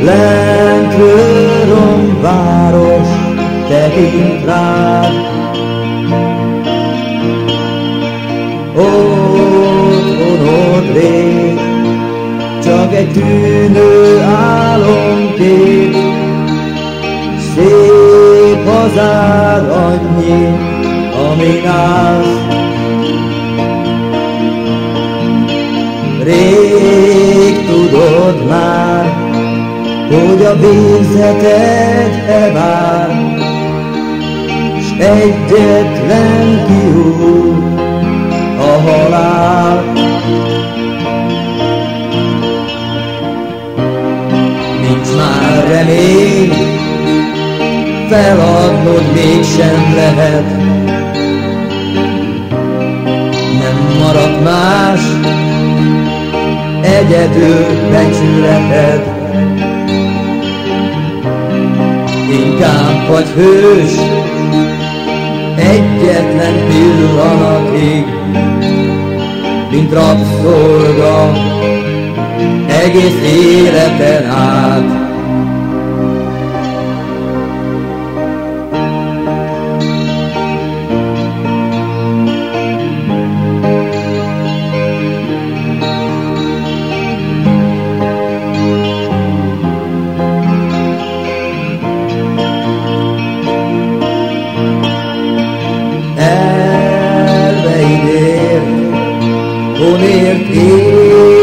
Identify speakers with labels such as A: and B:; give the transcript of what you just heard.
A: Lentről város tekint rád, otthonod rég, csak egy tűnő álomkép. Szép hazád annyi, amin állsz. Rég tudod már, hogy a végzeted vár, s egyetlen kiút a halál. Nincs már remény, feladnod mégsem lehet. Nem maradt más, egyedül becsületed. Inkább vagy hős, egyetlen pillanatig, mint rabszolga egész életen át. Honért él